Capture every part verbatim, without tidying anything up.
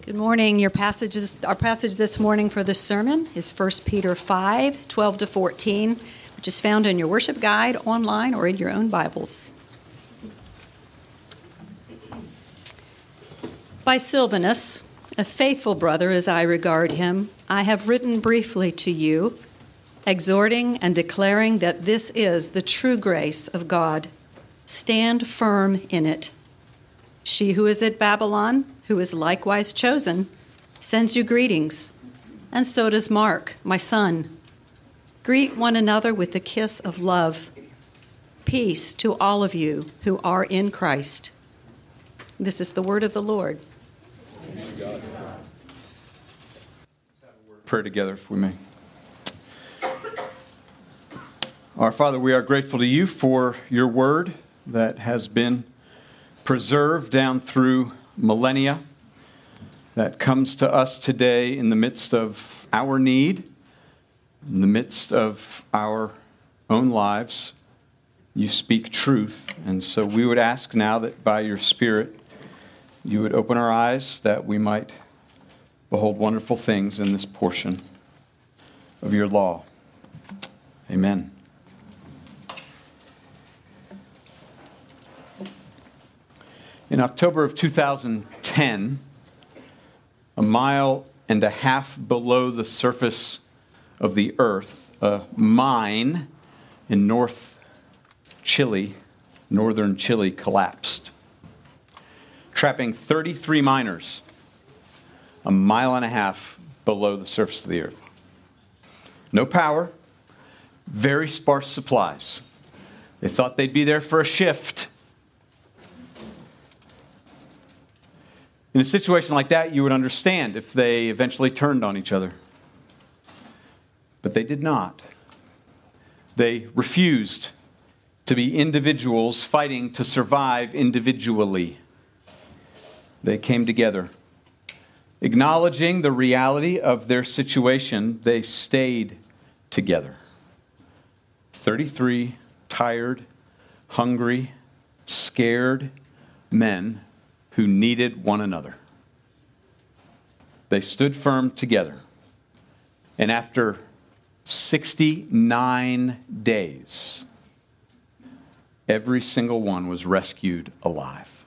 Good morning. Your passages, our passage this morning for this sermon is First Peter five, twelve to fourteen, which is found in your worship guide online or in your own Bibles. By Silvanus, a faithful brother as I regard him, I have written briefly to you, exhorting and declaring that this is the true grace of God. Stand firm in it. She who is at Babylon, who is likewise chosen, sends you greetings, and so does Mark, my son. Greet one another with the kiss of love. Peace to all of you who are in Christ. This is the word of the Lord. Let's have a word of prayer together, if we may. Our Father, we are grateful to you for your word that has been preserved down through millennia, that comes to us today in the midst of our need, in the midst of our own lives. You speak truth, and so we would ask now that by your Spirit you would open our eyes that we might behold wonderful things in this portion of your law. Amen. In October of two thousand ten, a mile and a half below the surface of the earth, a mine in North Chile, northern Chile, collapsed, trapping thirty-three miners a mile and a half below the surface of the earth. No power, very sparse supplies. They thought they'd be there for a shift. In a situation like that, you would understand if they eventually turned on each other. But they did not. They refused to be individuals fighting to survive individually. They came together. Acknowledging the reality of their situation, they stayed together. thirty-three tired, hungry, scared men who needed one another. They stood firm together. And after sixty-nine days, every single one was rescued alive.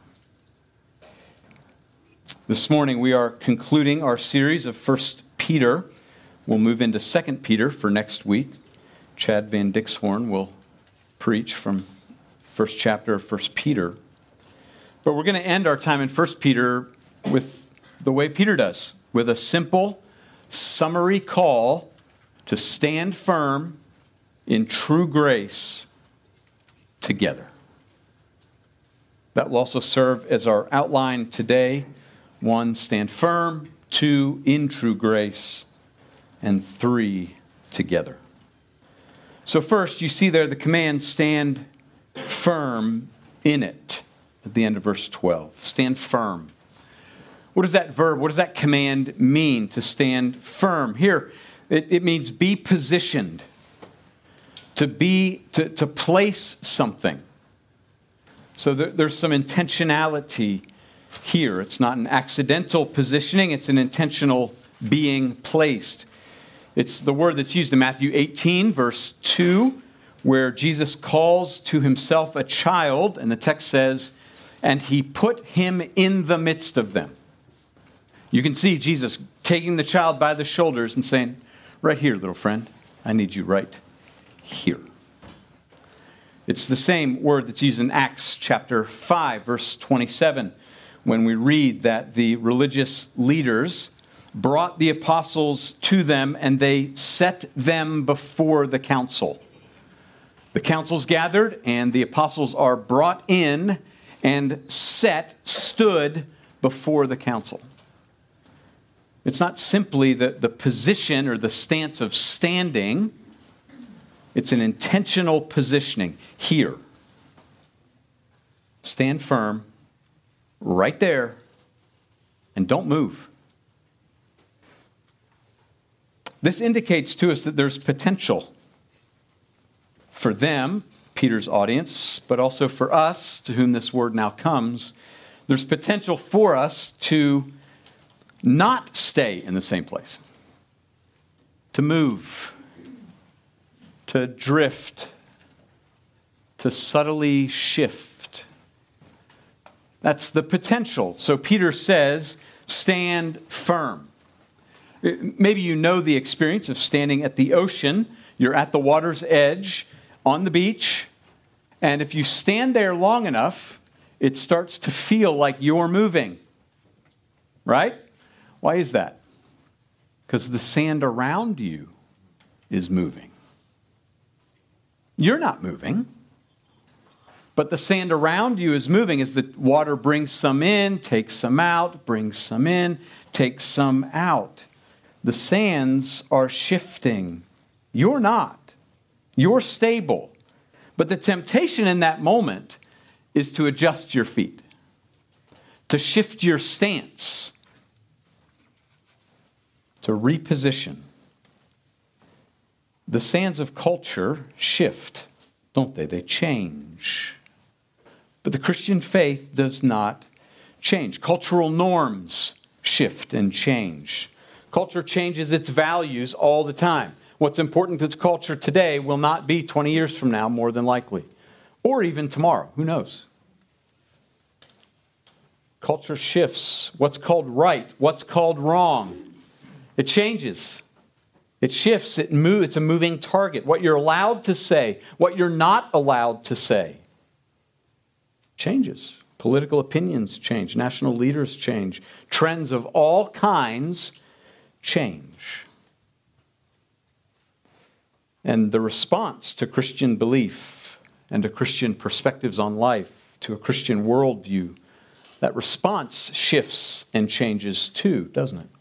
This morning we are concluding our series of First Peter. We'll move into Second Peter for next week. Chad Van Dixhorn will preach from first chapter of First Peter. But we're going to end our time in First Peter with the way Peter does, with a simple, summary call to stand firm in true grace together. That will also serve as our outline today. One, stand firm. Two, in true grace. And three, together. So first, you see there the command, stand firm in it. At the end of verse twelve. Stand firm. What does that verb, what does that command mean, to stand firm? Here, it, it means be positioned. To be, to, to place something. So there, there's some intentionality here. It's not an accidental positioning, it's an intentional being placed. It's the word that's used in Matthew eighteen, verse two, where Jesus calls to himself a child, and the text says, and he put him in the midst of them. You can see Jesus taking the child by the shoulders and saying, right here, little friend, I need you right here. It's the same word that's used in Acts chapter five, verse twenty-seven, when we read that the religious leaders brought the apostles to them and they set them before the council. The council's gathered and the apostles are brought in and set, stood before the council. It's not simply the, the position or the stance of standing. It's an intentional positioning here. Stand firm right there and don't move. This indicates to us that there's potential for them, Peter's audience, but also for us, to whom this word now comes. There's potential for us to not stay in the same place, to move, to drift, to subtly shift. That's the potential. So Peter says, stand firm. Maybe you know the experience of standing at the ocean. You're at the water's edge on the beach. And if you stand there long enough, it starts to feel like you're moving. Right? Why is that? Because the sand around you is moving. You're not moving. But the sand around you is moving as the water brings some in, takes some out, brings some in, takes some out. The sands are shifting. You're not. You're stable. But the temptation in that moment is to adjust your feet, to shift your stance, to reposition. The sands of culture shift, don't they? They change. But the Christian faith does not change. Cultural norms shift and change. Culture changes its values all the time. What's important to culture today will not be twenty years from now, more than likely. Or even tomorrow. Who knows? Culture shifts. What's called right? What's called wrong? It changes. It shifts. It moves. It's a moving target. What you're allowed to say, what you're not allowed to say, changes. Political opinions change. National leaders change. Trends of all kinds change. And the response to Christian belief and to Christian perspectives on life, to a Christian worldview, that response shifts and changes too, doesn't it?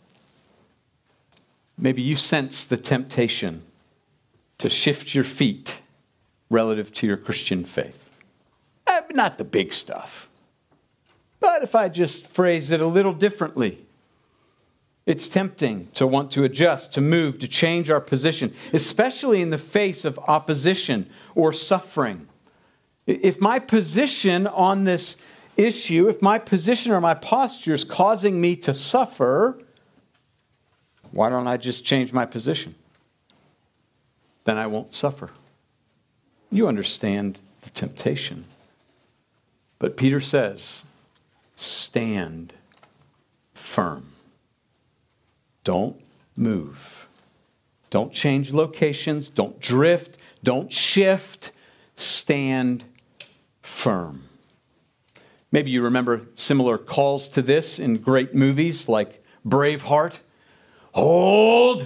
Maybe you sense the temptation to shift your feet relative to your Christian faith. Eh, not the big stuff. But if I just phrase it a little differently, it's tempting to want to adjust, to move, to change our position, especially in the face of opposition or suffering. If my position on this issue, if my position or my posture is causing me to suffer, why don't I just change my position? Then I won't suffer. You understand the temptation. But Peter says, stand firm. Don't move. Don't change locations. Don't drift. Don't shift. Stand firm. Maybe you remember similar calls to this in great movies like Braveheart. Hold!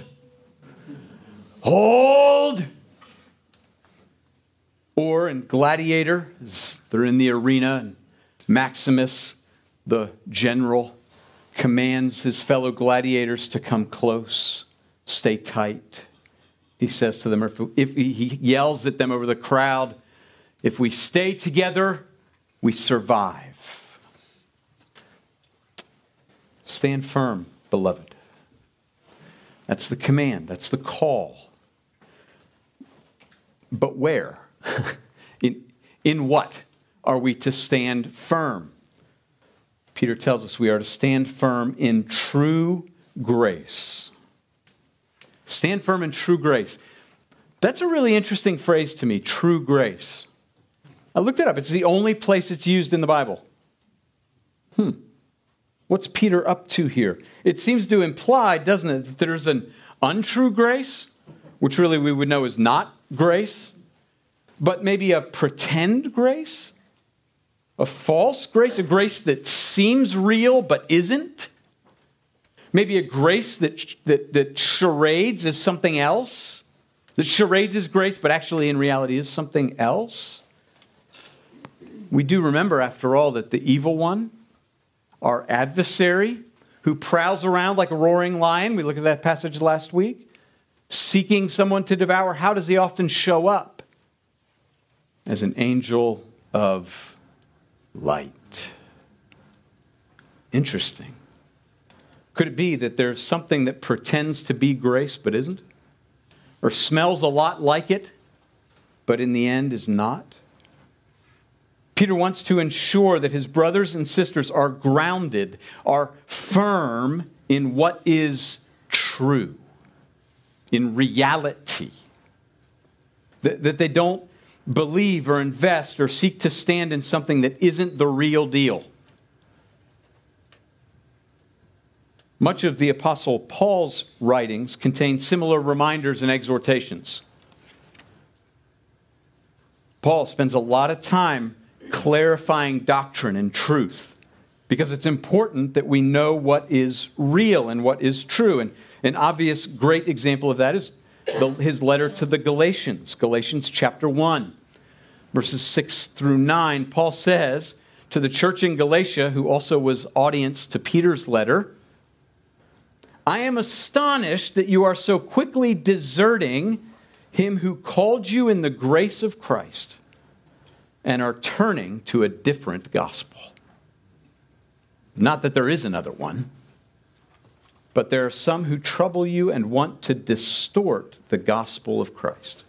Hold! Or in Gladiator, they're in the arena, and Maximus, the general, commands his fellow gladiators to come close, stay tight. He says to them, if, if he yells at them over the crowd, if we stay together, we survive. Stand firm, beloved. That's the command. That's the call. But where? in, in what are we to stand firm? Peter tells us we are to stand firm in true grace. Stand firm in true grace. That's a really interesting phrase to me, true grace. I looked it up. It's the only place it's used in the Bible. Hmm. What's Peter up to here? It seems to imply, doesn't it, that there's an untrue grace, which really we would know is not grace, but maybe a pretend grace? A false grace, a grace that seems real but isn't. Maybe a grace that, that, that charades is something else. That charades is grace, but actually in reality is something else. We do remember, after all, that the evil one, our adversary, who prowls around like a roaring lion, we looked at that passage last week, seeking someone to devour, how does he often show up? As an angel of light. Interesting. Could it be that there's something that pretends to be grace but isn't? Or smells a lot like it, but in the end is not? Peter wants to ensure that his brothers and sisters are grounded, are firm in what is true, in reality. That, that they don't believe or invest or seek to stand in something that isn't the real deal. Much of the Apostle Paul's writings contain similar reminders and exhortations. Paul spends a lot of time clarifying doctrine and truth because it's important that we know what is real and what is true. And an obvious great example of that is the, his letter to the Galatians, Galatians chapter one, verses six through nine. Paul says to the church in Galatia, who also was audience to Peter's letter, I am astonished that you are so quickly deserting him who called you in the grace of Christ and are turning to a different gospel. Not that there is another one, but there are some who trouble you and want to distort the gospel of Christ.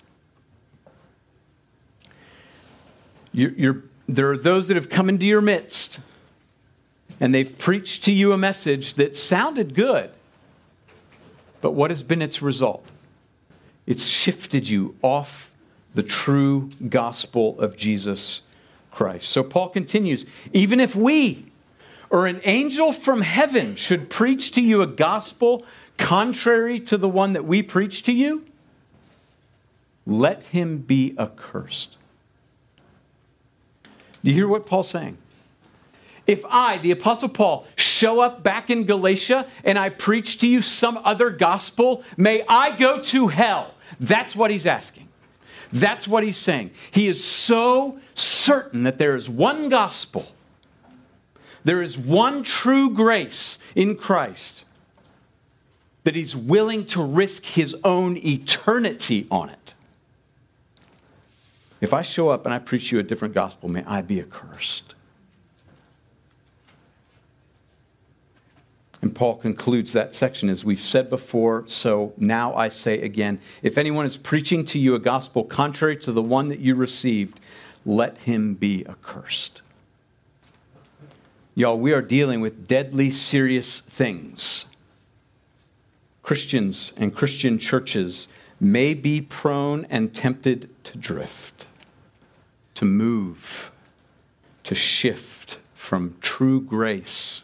You're, you're, there are those that have come into your midst and they've preached to you a message that sounded good, but what has been its result? It's shifted you off the true gospel of Jesus Christ. So Paul continues, even if we or an angel from heaven should preach to you a gospel contrary to the one that we preach to you, let him be accursed. Do you hear what Paul's saying? If I, the Apostle Paul, show up back in Galatia and I preach to you some other gospel, may I go to hell. That's what he's asking. That's what he's saying. He is so certain that there is one gospel. There is one true grace in Christ that he's willing to risk his own eternity on it. If I show up and I preach you a different gospel, may I be accursed. And Paul concludes that section, as we've said before, so now I say again, if anyone is preaching to you a gospel contrary to the one that you received, let him be accursed. Y'all, we are dealing with deadly serious things. Christians and Christian churches may be prone and tempted to drift, to move, to shift from true grace.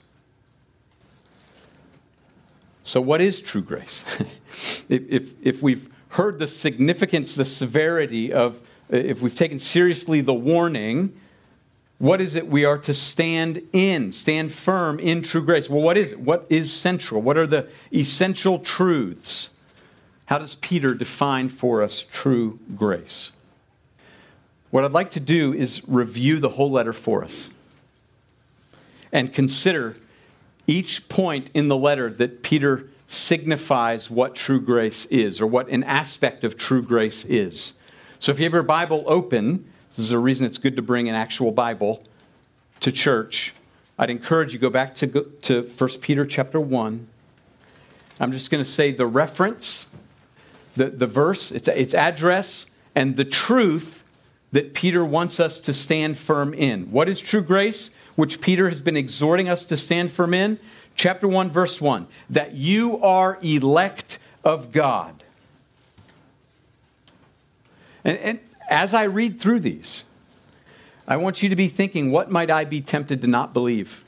So what is true grace? if, if, if we've heard the significance, the severity of, if we've taken seriously the warning, what is it we are to stand in, stand firm in true grace? Well, what is it? What is central? What are the essential truths? How does Peter define for us true grace? What I'd like to do is review the whole letter for us and consider each point in the letter that Peter signifies what true grace is, or what an aspect of true grace is. So if you have your Bible open, this is a reason it's good to bring an actual Bible to church. I'd encourage you to go back to, to First Peter chapter one. I'm just going to say the reference, the, the verse, its, its address, and the truth that Peter wants us to stand firm in. What is true grace, which Peter has been exhorting us to stand firm in? Chapter one, verse one, that you are elect of God. And, and as I read through these, I want you to be thinking, what might I be tempted to not believe?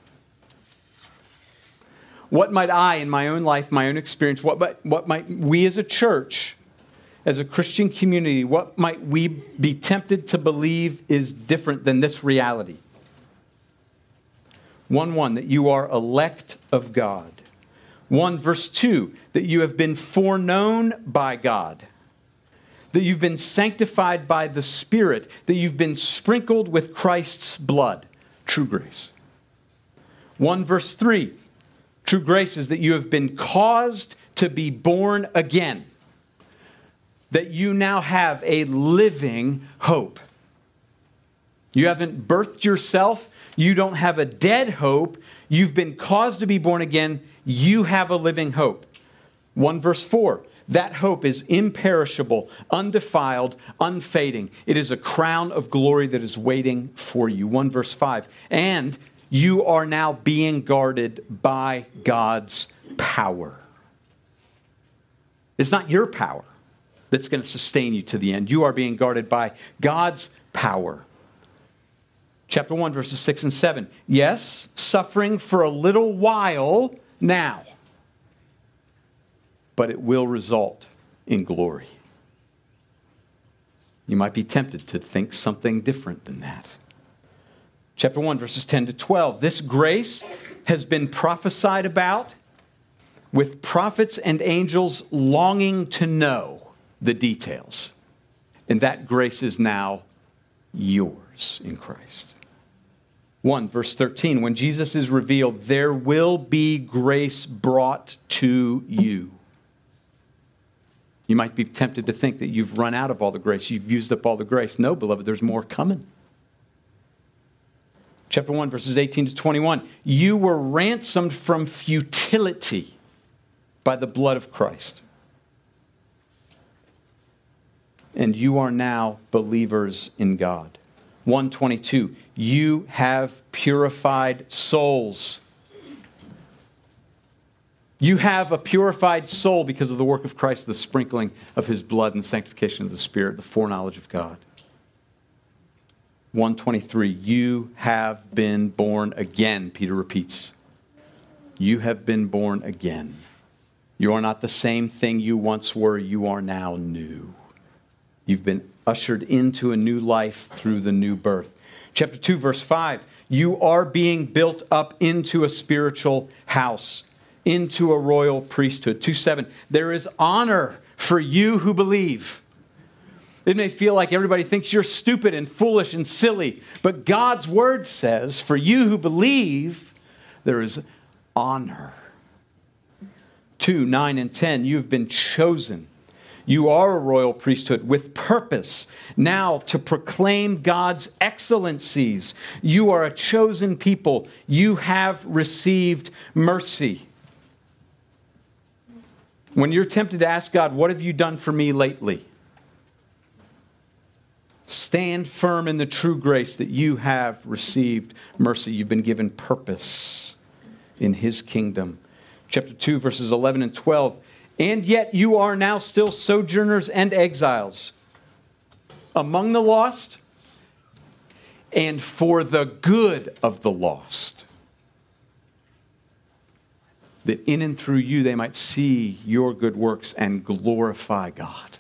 What might I, in my own life, my own experience, what might, what might we as a church, as a Christian community, what might we be tempted to believe is different than this reality? one one, that you are elect of God. one verse two, that you have been foreknown by God. That you've been sanctified by the Spirit. That you've been sprinkled with Christ's blood. True grace. one verse three, true grace is that you have been caused to be born again. That you now have a living hope. You haven't birthed yourself. You don't have a dead hope. You've been caused to be born again. You have a living hope. one verse four, That hope is imperishable, undefiled, unfading. It is a crown of glory that is waiting for you. one verse five. And you are now being guarded by God's power. It's not your power that's going to sustain you to the end. You are being guarded by God's power. Chapter one, verses six and seven. Yes, suffering for a little while now, but it will result in glory. You might be tempted to think something different than that. Chapter one, verses ten to twelve. This grace has been prophesied about, with prophets and angels longing to know the details. And that grace is now yours in Christ. one, verse thirteen. When Jesus is revealed, there will be grace brought to you. You might be tempted to think that you've run out of all the grace. You've used up all the grace. No, beloved, there's more coming. Chapter one, verses eighteen to twenty-one. You were ransomed from futility by the blood of Christ. And you are now believers in God. one twenty-two. You have purified souls. You have a purified soul because of the work of Christ, the sprinkling of his blood and the sanctification of the Spirit, the foreknowledge of God. one twenty-three, you have been born again, Peter repeats. You have been born again. You are not the same thing you once were, you are now new. You've been ushered into a new life through the new birth. Chapter two, verse five, you are being built up into a spiritual house, into a royal priesthood. two seven, there is honor for you who believe. It may feel like everybody thinks you're stupid and foolish and silly, but God's word says, for you who believe, there is honor. two, nine, and ten, you have been chosen. You are a royal priesthood with purpose now to proclaim God's excellencies. You are a chosen people. You have received mercy. When you're tempted to ask God, what have you done for me lately? Stand firm in the true grace that you have received mercy. You've been given purpose in his kingdom. Chapter two, verses eleven and twelve. And yet you are now still sojourners and exiles among the lost and for the good of the lost, that in and through you they might see your good works and glorify God.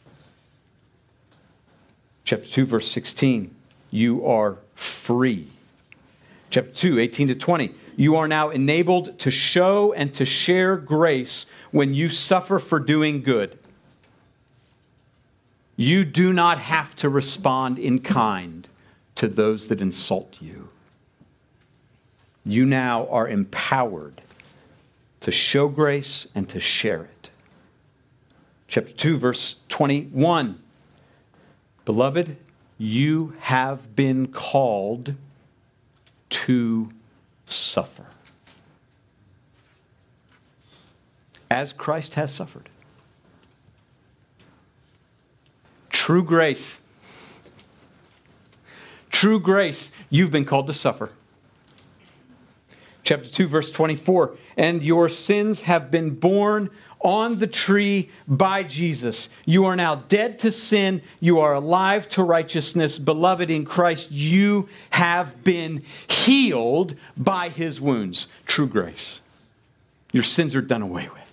Chapter two, verse sixteen, you are free. Chapter two, eighteen to twenty, you are now enabled to show and to share grace when you suffer for doing good. You do not have to respond in kind to those that insult you. You now are empowered to show grace and to share it. Chapter two, verse twenty-one. Beloved, you have been called to suffer, as Christ has suffered. True grace. True grace, you've been called to suffer. Chapter two, verse twenty-four. And your sins have been borne on the tree by Jesus. You are now dead to sin. You are alive to righteousness. Beloved in Christ, you have been healed by his wounds. True grace. Your sins are done away with.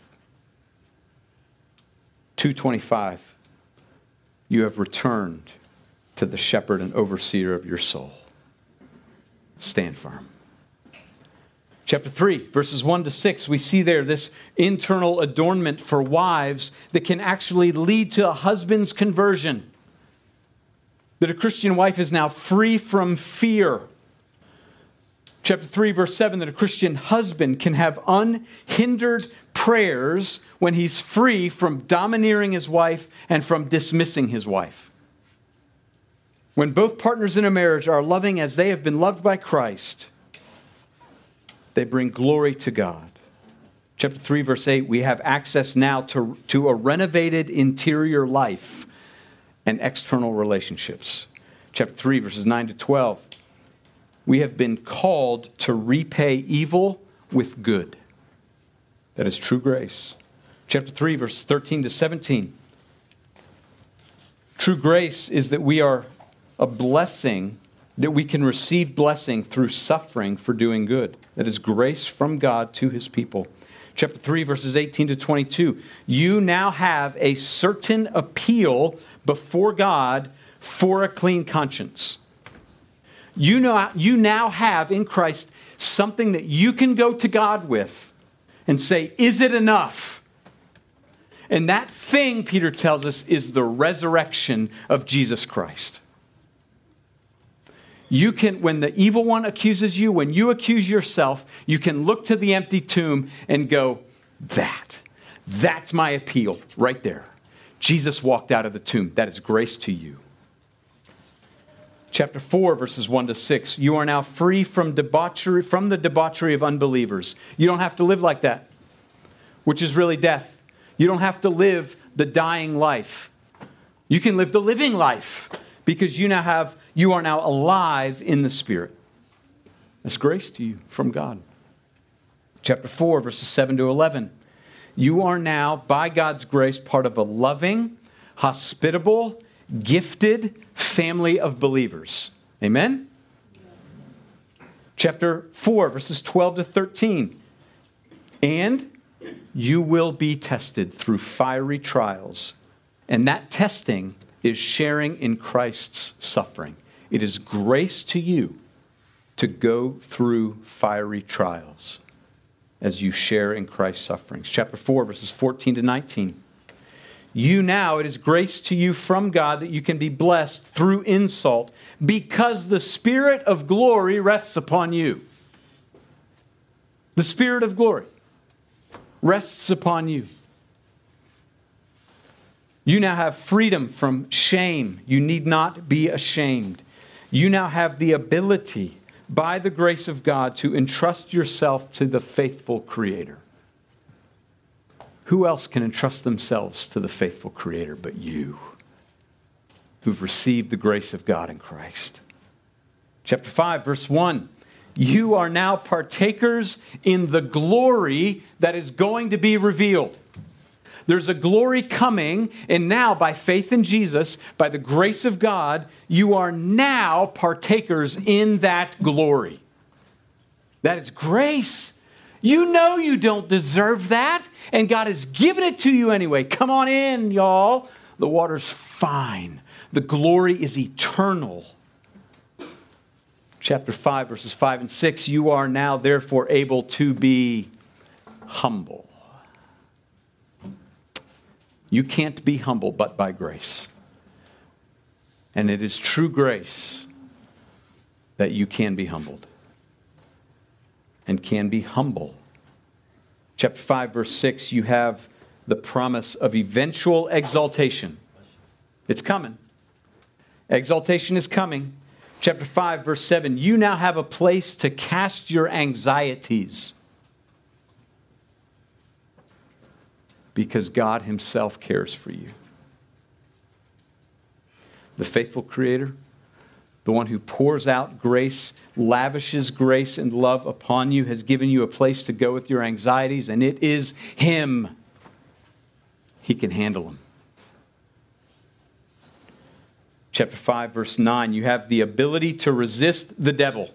two twenty-five. You have returned to the shepherd and overseer of your soul. Stand firm. Chapter three, verses one to six, we see there this internal adornment for wives that can actually lead to a husband's conversion. That a Christian wife is now free from fear. Chapter three, verse seven, that a Christian husband can have unhindered prayers when he's free from domineering his wife and from dismissing his wife. When both partners in a marriage are loving as they have been loved by Christ, they bring glory to God. Chapter three, verse eight, we have access now to, to a renovated interior life and external relationships. Chapter three, verses nine to twelve, we have been called to repay evil with good. That is true grace. Chapter three, verses thirteen to seventeen. True grace is that we are a blessing, that we can receive blessing through suffering for doing good. That is grace from God to his people. Chapter three, verses eighteen to twenty-two. You now have a certain appeal before God for a clean conscience. You know, you now have in Christ something that you can go to God with and say, is it enough? And that thing, Peter tells us, is the resurrection of Jesus Christ. You can, when the evil one accuses you, when you accuse yourself, you can look to the empty tomb and go, that, that's my appeal right there. Jesus walked out of the tomb. That is grace to you. Chapter four, verses one to six. You are now free from debauchery, from the debauchery of unbelievers. You don't have to live like that, which is really death. You don't have to live the dying life. You can live the living life because you now have, you are now alive in the Spirit. That's grace to you from God. Chapter four, verses seven to eleven. You are now, by God's grace, part of a loving, hospitable, gifted family of believers. Amen? Chapter four, verses twelve to thirteen. And you will be tested through fiery trials. And that testing is sharing in Christ's suffering. It is grace to you to go through fiery trials as you share in Christ's sufferings. Chapter four, verses fourteen to nineteen. You now, it is grace to you from God that you can be blessed through insult because the Spirit of glory rests upon you. The Spirit of glory rests upon you. You now have freedom from shame. You need not be ashamed. You now have the ability, by the grace of God, to entrust yourself to the faithful Creator. Who else can entrust themselves to the faithful Creator but you, who've received the grace of God in Christ? Chapter five, verse one. You are now partakers in the glory that is going to be revealed. There's a glory coming, and now by faith in Jesus, by the grace of God, you are now partakers in that glory. That is grace. You know you don't deserve that, and God has given it to you anyway. Come on in, y'all. The water's fine. The glory is eternal. Chapter five, verses five and six. You are now therefore able to be humble. You can't be humble but by grace. And it is true grace that you can be humbled and can be humble. Chapter five, verse six, you have the promise of eventual exaltation. It's coming. Exaltation is coming. Chapter five, verse seven, you now have a place to cast your anxieties because God himself cares for you. The faithful Creator, the one who pours out grace, lavishes grace and love upon you, has given you a place to go with your anxieties, and it is him. He can handle them. Chapter five, verse nine, you have the ability to resist the devil.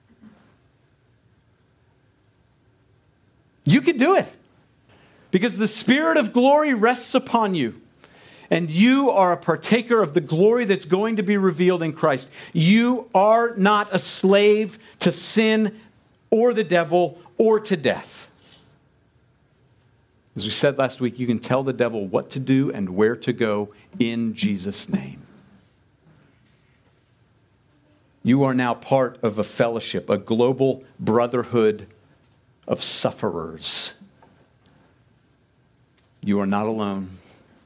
You can do it because the Spirit of glory rests upon you. And you are a partaker of the glory that's going to be revealed in Christ. You are not a slave to sin or the devil or to death. As we said last week, you can tell the devil what to do and where to go in Jesus' name. You are now part of a fellowship, a global brotherhood of sufferers. You are not alone.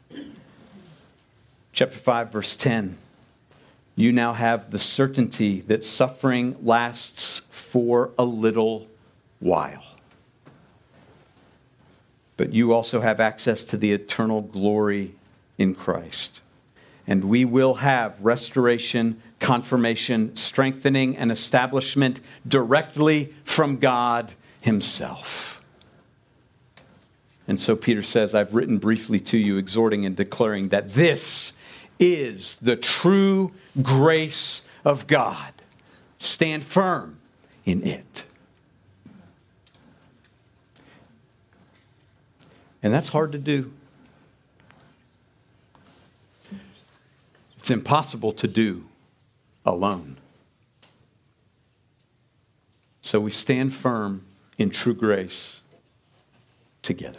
Chapter five, verse ten. You now have the certainty that suffering lasts for a little while. but you also have access to the eternal glory in Christ. And we will have restoration, confirmation, strengthening, and establishment directly from God himself. And so Peter says, I've written briefly to you, exhorting and declaring that this is the true grace of God. Stand firm in it. And that's hard to do. It's impossible to do alone. So we stand firm in true grace together.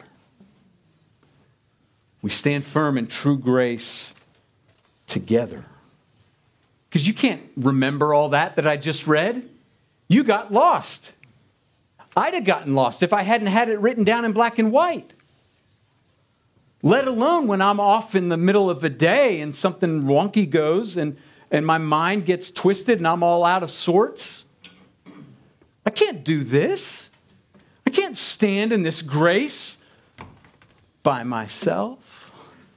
We stand firm in true grace together. Because you can't remember all that that I just read. You got lost. I'd have gotten lost if I hadn't had it written down in black and white. Let alone when I'm off in the middle of a day and something wonky goes and, and my mind gets twisted and I'm all out of sorts. I can't do this. I can't stand in this grace by myself.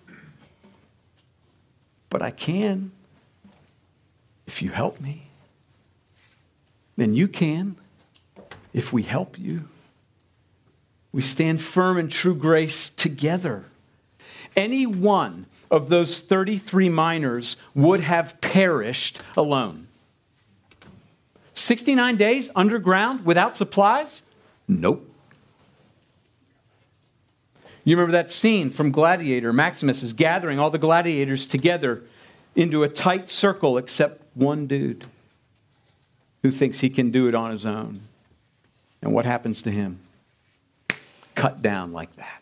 But I can if you help me. Then you can if we help you. We stand firm in true grace together. Any one of those thirty-three miners would have perished alone. sixty-nine days underground without supplies? Nope. You remember that scene from Gladiator? Maximus is gathering all the gladiators together into a tight circle except one dude who thinks he can do it on his own. And what happens to him? Cut down like that.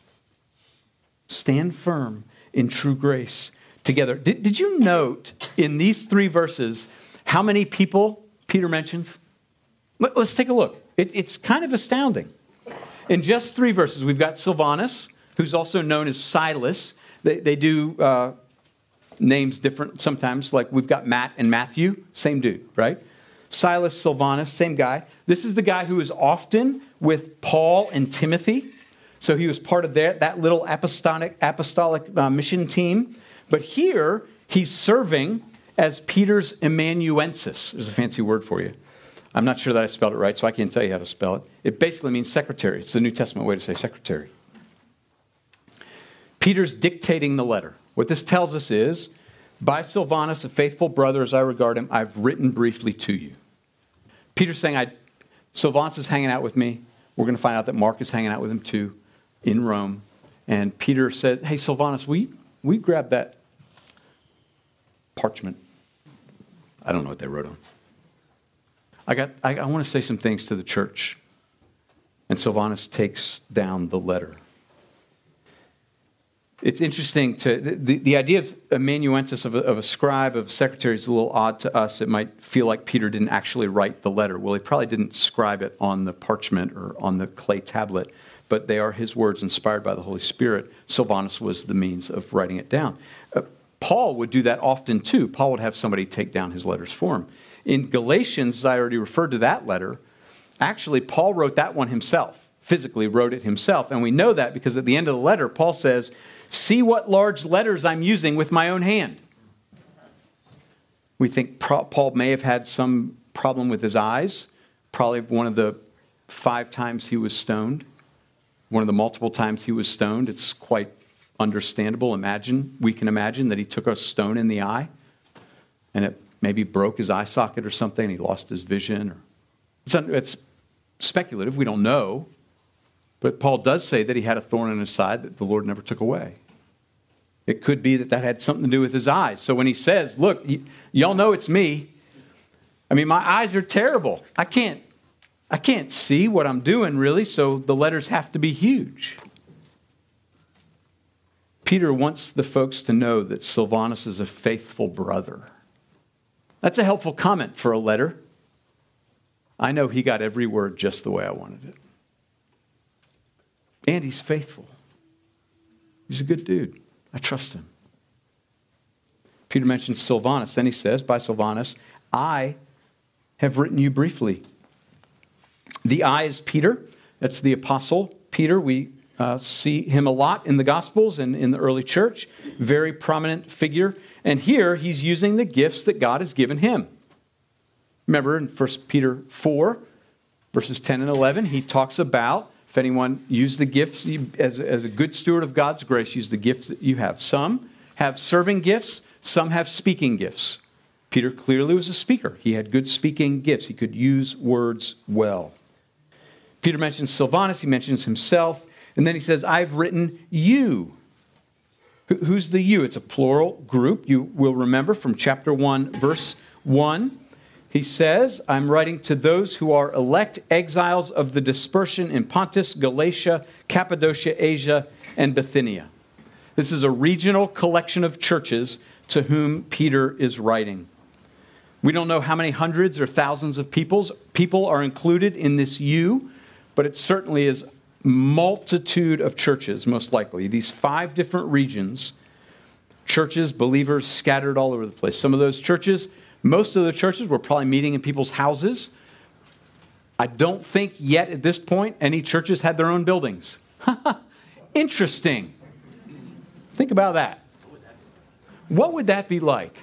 Stand firm in true grace together. Did, did you note in these three verses how many people Peter mentions? Let, let's take a look. It, it's kind of astounding. In just three verses, we've got Silvanus, who's also known as Silas. They, they do uh, names different sometimes, like we've got Matt and Matthew, same dude, right? Silas, Silvanus, same guy. This is the guy who is often with Paul and Timothy. So he was part of their, that little apostolic, apostolic uh, mission team. But here, he's serving as Peter's amanuensis. There's a fancy word for you. I'm not sure that I spelled it right, so I can't tell you how to spell it. It basically means secretary. It's the New Testament way to say secretary. Peter's dictating the letter. What this tells us is, by Silvanus, a faithful brother as I regard him, I've written briefly to you. Peter's saying, I, Silvanus is hanging out with me. We're going to find out that Mark is hanging out with him too in Rome. And Peter said, hey, Silvanus, we we grab that parchment. I don't know what they wrote on. I got. I, I want to say some things to the church. And Silvanus takes down the letter. It's interesting to, the, the idea of amanuensis, of a, of a scribe, of a secretary, is a little odd to us. It might feel like Peter didn't actually write the letter. Well, he probably didn't scribe it on the parchment or on the clay tablet, but they are his words inspired by the Holy Spirit. Silvanus was the means of writing it down. Uh, Paul would do that often too. Paul would have somebody take down his letters for him. In Galatians, as I already referred to that letter, actually Paul wrote that one himself, physically wrote it himself. And we know that because at the end of the letter, Paul says, see what large letters I'm using with my own hand. We think Paul may have had some problem with his eyes. Probably one of the five times he was stoned. One of the multiple times he was stoned. It's quite understandable. Imagine, we can imagine that he took a stone in the eye and it maybe broke his eye socket or something and he lost his vision. Or it's, it's speculative. We don't know. But Paul does say that he had a thorn in his side that the Lord never took away. It could be that that had something to do with his eyes. So when he says, look, y- y'all know it's me. I mean, my eyes are terrible. I can't, I can't see what I'm doing really, so the letters have to be huge. Peter wants the folks to know that Silvanus is a faithful brother. That's a helpful comment for a letter. I know he got every word just the way I wanted it. And he's faithful. He's a good dude. I trust him. Peter mentions Silvanus. Then he says, by Silvanus, I have written you briefly. The I is Peter. That's the apostle Peter. We uh, see him a lot in the Gospels and in the early church. Very prominent figure. And here he's using the gifts that God has given him. Remember in First Peter four, verses ten and eleven, he talks about if anyone used the gifts as, as a good steward of God's grace, use the gifts that you have. Some have serving gifts, some have speaking gifts. Peter clearly was a speaker. He had good speaking gifts. He could use words well. Peter mentions Silvanus, he mentions himself, and then he says, I've written you. Who's the you? It's a plural group. You will remember from chapter one, verse one. He says, I'm writing to those who are elect exiles of the dispersion in Pontus, Galatia, Cappadocia, Asia, and Bithynia. This is a regional collection of churches to whom Peter is writing. We don't know how many hundreds or thousands of peoples, people are included in this you, but it certainly is multitude of churches, most likely. These five different regions, churches, believers scattered all over the place. Some of those churches, most of the churches were probably meeting in people's houses. I don't think yet at this point any churches had their own buildings. Interesting. Think about that. What would that be like?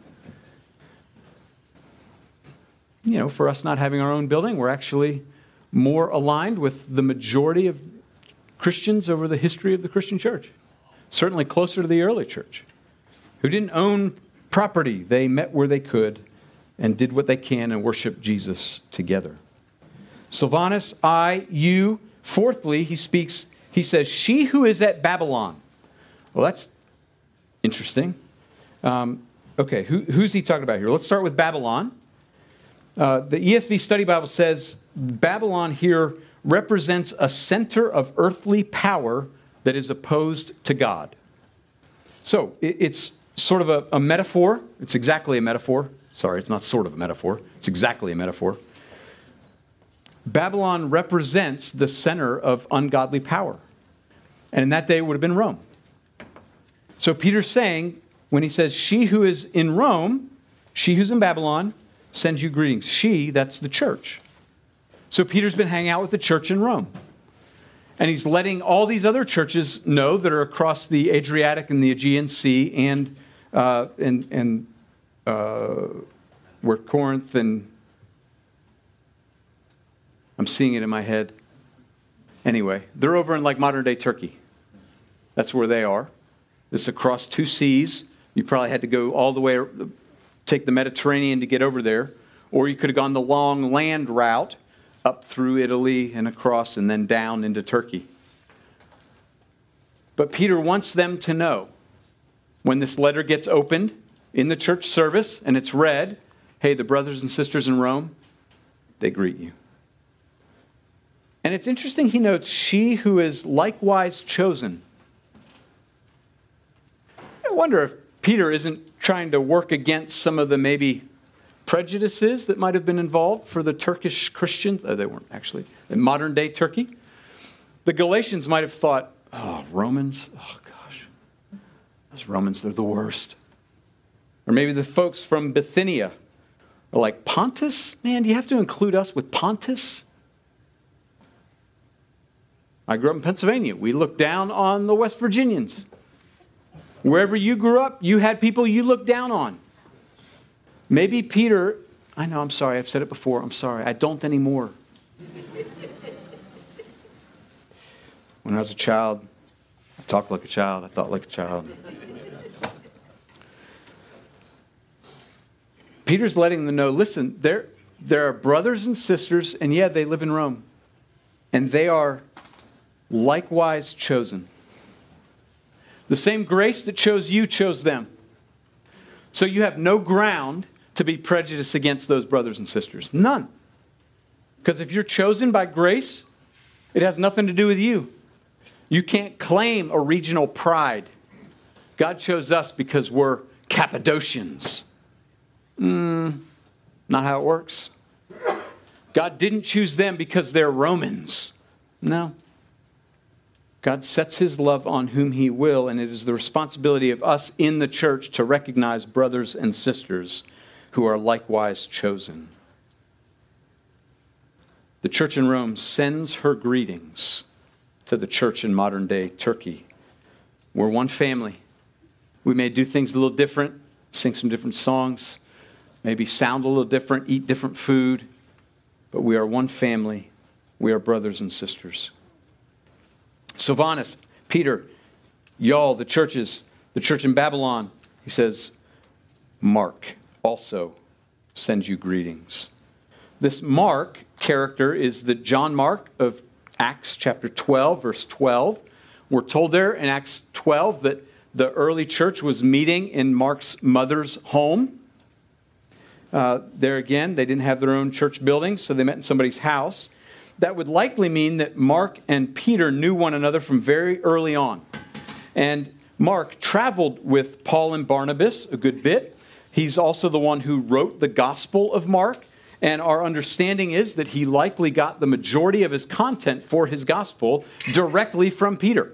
You know, for us not having our own building, we're actually more aligned with the majority of Christians over the history of the Christian church. Certainly closer to the early church, who didn't own property. They met where they could and did what they can and worshiped Jesus together. Silvanus, I, you. Fourthly, he speaks, he says, she who is at Babylon. Well, that's interesting. Um, okay, who, who's he talking about here? Let's start with Babylon. Uh, the E S V Study Bible says Babylon here represents a center of earthly power that is opposed to God. So it, it's sort of a, a metaphor. It's exactly a metaphor. Sorry, it's not sort of a metaphor. It's exactly a metaphor. Babylon represents the center of ungodly power. And in that day, it would have been Rome. So Peter's saying, when he says, she who is in Rome, she who's in Babylon, sends you greetings. She, that's the church. So Peter's been hanging out with the church in Rome. And he's letting all these other churches know that are across the Adriatic and the Aegean Sea and uh, and, and uh, where Corinth and... I'm seeing it in my head. Anyway, they're over in like modern day Turkey. That's where they are. It's across two seas. You probably had to go all the way, take the Mediterranean to get over there. Or you could have gone the long land route up through Italy and across and then down into Turkey. But Peter wants them to know, when this letter gets opened in the church service and it's read, hey, the brothers and sisters in Rome, they greet you. And it's interesting he notes, she who is likewise chosen. I wonder if Peter isn't trying to work against some of the maybe prejudices that might have been involved for the Turkish Christians. Oh, they weren't actually. In modern day Turkey. The Galatians might have thought, oh, Romans, oh gosh, those Romans, they're the worst. Or maybe the folks from Bithynia are like, Pontus? Man, do you have to include us with Pontus? I grew up in Pennsylvania. We looked down on the West Virginians. Wherever you grew up, you had people you looked down on. Maybe Peter, I know, I'm sorry, I've said it before, I'm sorry, I don't anymore. When I was a child, I talked like a child, I thought like a child. Peter's letting them know, listen, there, there are brothers and sisters, and yeah, they live in Rome. And they are likewise chosen. The same grace that chose you chose them. So you have no ground to be prejudiced against those brothers and sisters. None. Because if you're chosen by grace, it has nothing to do with you. You can't claim a regional pride. God chose us because we're Cappadocians. Mm, not how it works. God didn't choose them because they're Romans. No. God sets his love on whom he will, and it is the responsibility of us in the church to recognize brothers and sisters who are likewise chosen. The church in Rome sends her greetings to the church in modern day Turkey. We're one family. We may do things a little different, sing some different songs, maybe sound a little different, eat different food, but we are one family. We are brothers and sisters. Silvanus, Peter, y'all, the churches, the church in Babylon, he says, Mark also sends you greetings. This Mark character is the John Mark of Acts chapter twelve, verse twelve. We're told there in Acts twelve that the early church was meeting in Mark's mother's home. Uh, there again, they didn't have their own church building, so they met in somebody's house. That would likely mean that Mark and Peter knew one another from very early on. And Mark traveled with Paul and Barnabas a good bit. He's also the one who wrote the Gospel of Mark. And our understanding is that he likely got the majority of his content for his gospel directly from Peter.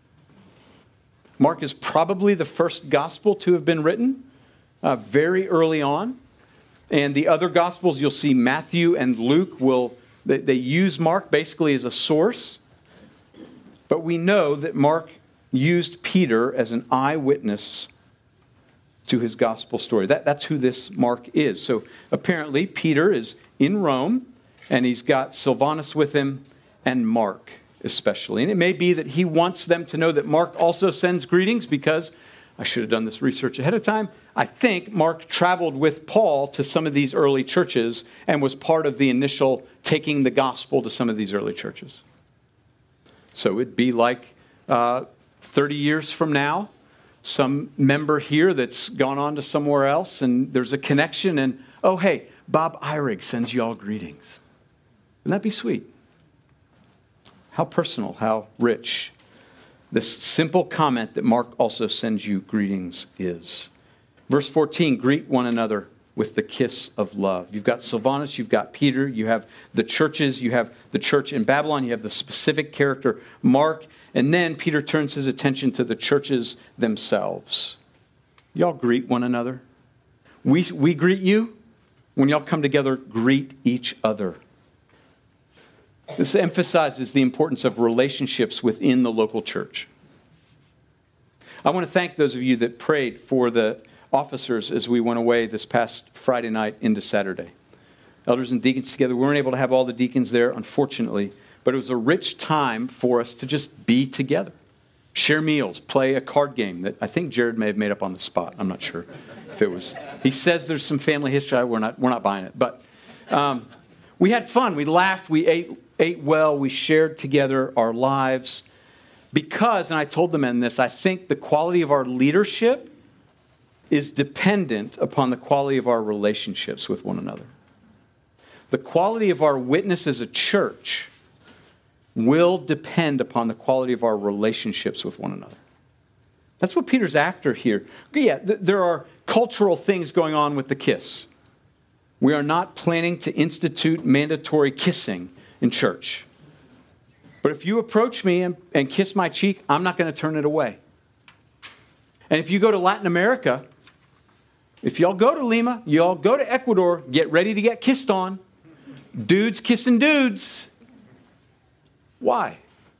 Mark is probably the first gospel to have been written uh, very early on. And the other gospels, you'll see Matthew and Luke, will they, they use Mark basically as a source. But we know that Mark used Peter as an eyewitness to his gospel story. That, that's who this Mark is. So apparently Peter is in Rome, and he's got Silvanus with him, and Mark especially. And it may be that he wants them to know that Mark also sends greetings, because I should have done this research ahead of time. I think Mark traveled with Paul to some of these early churches and was part of the initial taking the gospel to some of these early churches. So it'd be like uh, thirty years from now, some member here that's gone on to somewhere else, and there's a connection, and, oh, hey, Bob Eyrig sends you all greetings. Wouldn't that be sweet? How personal, how rich this simple comment that Mark also sends you greetings is. Verse fourteen, greet one another with the kiss of love. You've got Silvanus, you've got Peter, you have the churches, you have the church in Babylon, you have the specific character Mark, and then Peter turns his attention to the churches themselves. Y'all greet one another. We, we greet you. When y'all come together, greet each other. This emphasizes the importance of relationships within the local church. I want to thank those of you that prayed for the officers as we went away this past Friday night into Saturday. Elders and deacons together. We weren't able to have all the deacons there, unfortunately, but it was a rich time for us to just be together. Share meals, play a card game that I think Jared may have made up on the spot. I'm not sure if it was. He says there's some family history. We're not, we're not buying it. But um, we had fun. We laughed. We ate, ate well. We shared together our lives. Because, and I told the men this, I think the quality of our leadership is dependent upon the quality of our relationships with one another. The quality of our witness as a church will depend upon the quality of our relationships with one another. That's what Peter's after here. Yeah, th- there are cultural things going on with the kiss. We are not planning to institute mandatory kissing in church. But if you approach me and, and kiss my cheek, I'm not going to turn it away. And if you go to Latin America, if y'all go to Lima, y'all go to Ecuador, get ready to get kissed on. Dudes kissing dudes. Why?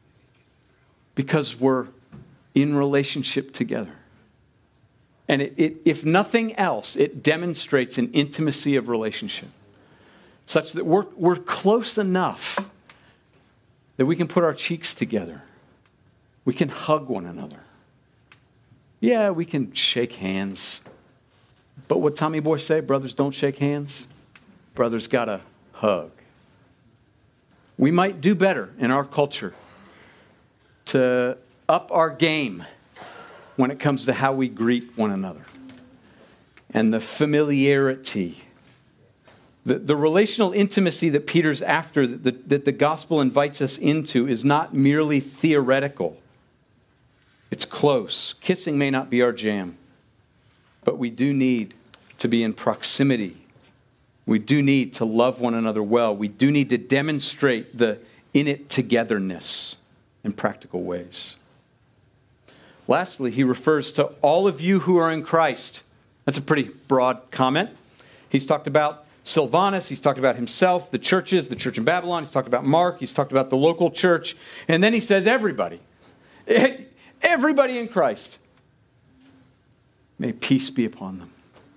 Because we're in relationship together. And it, it, if nothing else, it demonstrates an intimacy of relationship, such that we're, we're close enough that we can put our cheeks together. We can hug one another. Yeah, we can shake hands. But what Tommy Boy say? Brothers don't shake hands. Brothers gotta hug. We might do better in our culture to up our game when it comes to how we greet one another. And the familiarity, the, the relational intimacy that Peter's after, that the, that the gospel invites us into, is not merely theoretical. It's close. Kissing may not be our jam, but we do need to be in proximity. We do need to love one another well. We do need to demonstrate the in-it togetherness in practical ways. Lastly, he refers to all of you who are in Christ. That's a pretty broad comment. He's talked about Silvanus, he's talked about himself, the churches, the church in Babylon, he's talked about Mark, he's talked about the local church, and then he says everybody. Everybody in Christ. May peace be upon them.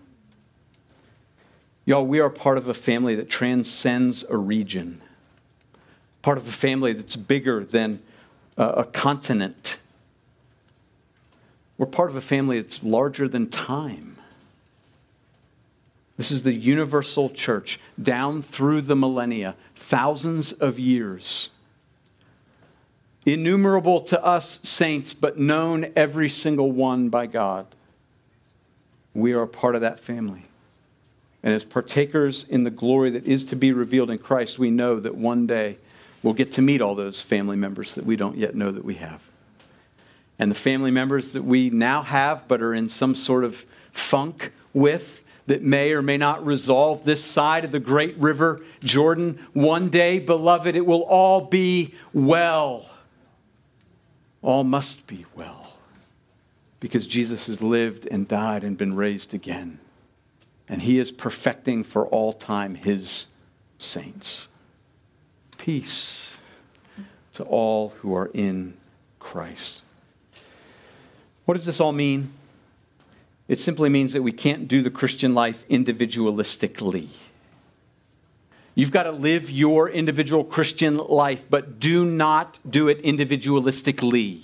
Y'all, we are part of a family that transcends a region. Part of a family that's bigger than a, a continent. We're part of a family that's larger than time. This is the universal church, down through the millennia, thousands of years. Innumerable to us saints, but known every single one by God. We are a part of that family. And as partakers in the glory that is to be revealed in Christ, we know that one day we'll get to meet all those family members that we don't yet know that we have. And the family members that we now have but are in some sort of funk with, that may or may not resolve this side of the great river Jordan, one day, beloved, it will all be well. All must be well. Because Jesus has lived and died and been raised again. And he is perfecting for all time his saints. Peace to all who are in Christ. What does this all mean? It simply means that we can't do the Christian life individualistically. You've got to live your individual Christian life, but do not do it individualistically.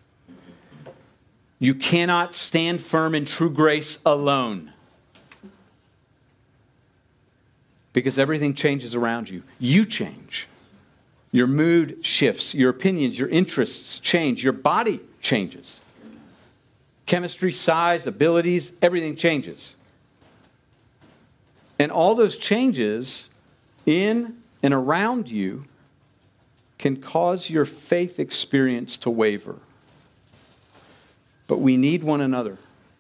You cannot stand firm in true grace alone. Because everything changes around you. You change. Your mood shifts. Your opinions, your interests change. Your body changes. Chemistry, size, abilities, everything changes. And all those changes in and around you can cause your faith experience to waver. But we need one another.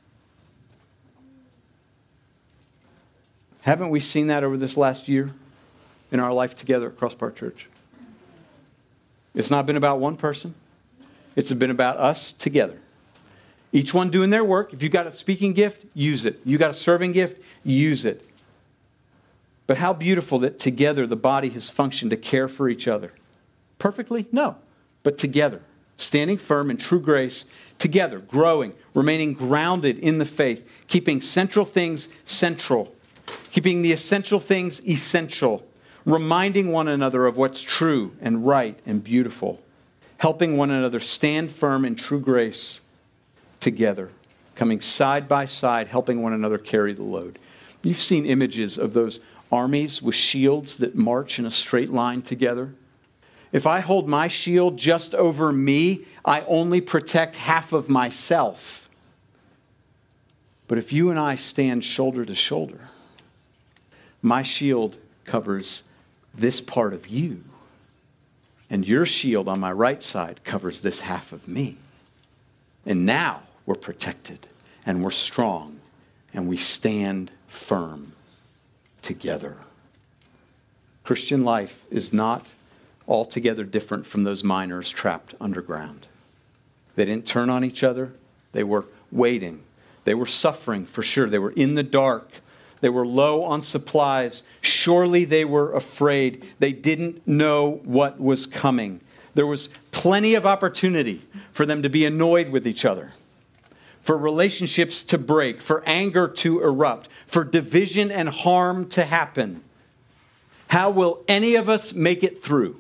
Haven't we seen that over this last year in our life together at Cross Park Church? It's not been about one person. It's been about us together. Each one doing their work. If you've got a speaking gift, use it. You got a serving gift, use it. But how beautiful that together the body has functioned to care for each other. Perfectly? No. But together. Standing firm in true grace. Together. Growing. Remaining grounded in the faith. Keeping central things central. Keeping the essential things essential. Reminding one another of what's true and right and beautiful. Helping one another stand firm in true grace together. Coming side by side, helping one another carry the load. You've seen images of those armies with shields that march in a straight line together. If I hold my shield just over me, I only protect half of myself. But if you and I stand shoulder to shoulder, my shield covers this part of you, and your shield on my right side covers this half of me. And now we're protected, and we're strong, and we stand firm together. Christian life is not altogether different from those miners trapped underground. They didn't turn on each other. They were waiting. They were suffering for sure. They were in the dark. They were low on supplies. Surely they were afraid. They didn't know what was coming. There was plenty of opportunity for them to be annoyed with each other, for relationships to break, for anger to erupt, for division and harm to happen. How will any of us make it through?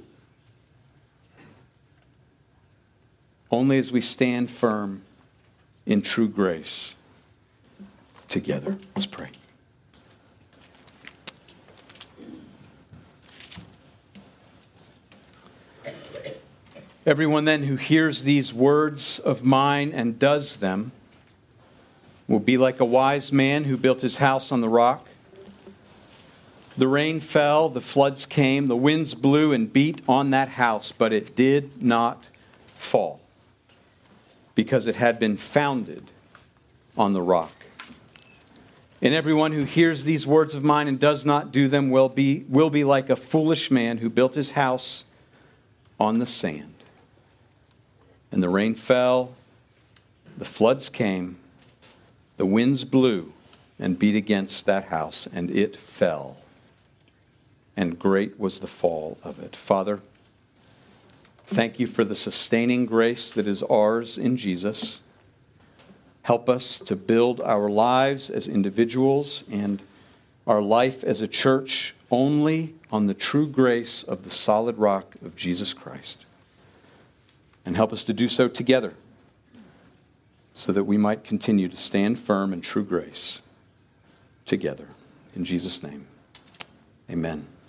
Only as we stand firm in true grace together. Let's pray. Everyone then who hears these words of mine and does them will be like a wise man who built his house on the rock. The rain fell, the floods came, the winds blew and beat on that house, but it did not fall, because it had been founded on the rock. And everyone who hears these words of mine and does not do them will be, will be like a foolish man who built his house on the sand. And the rain fell, the floods came, the winds blew and beat against that house, and it fell. and great was the fall of it. Father, thank you for the sustaining grace that is ours in Jesus. Help us to build our lives as individuals and our life as a church only on the true grace of the solid rock of Jesus Christ. And help us to do so together so that we might continue to stand firm in true grace together. In Jesus' name, amen.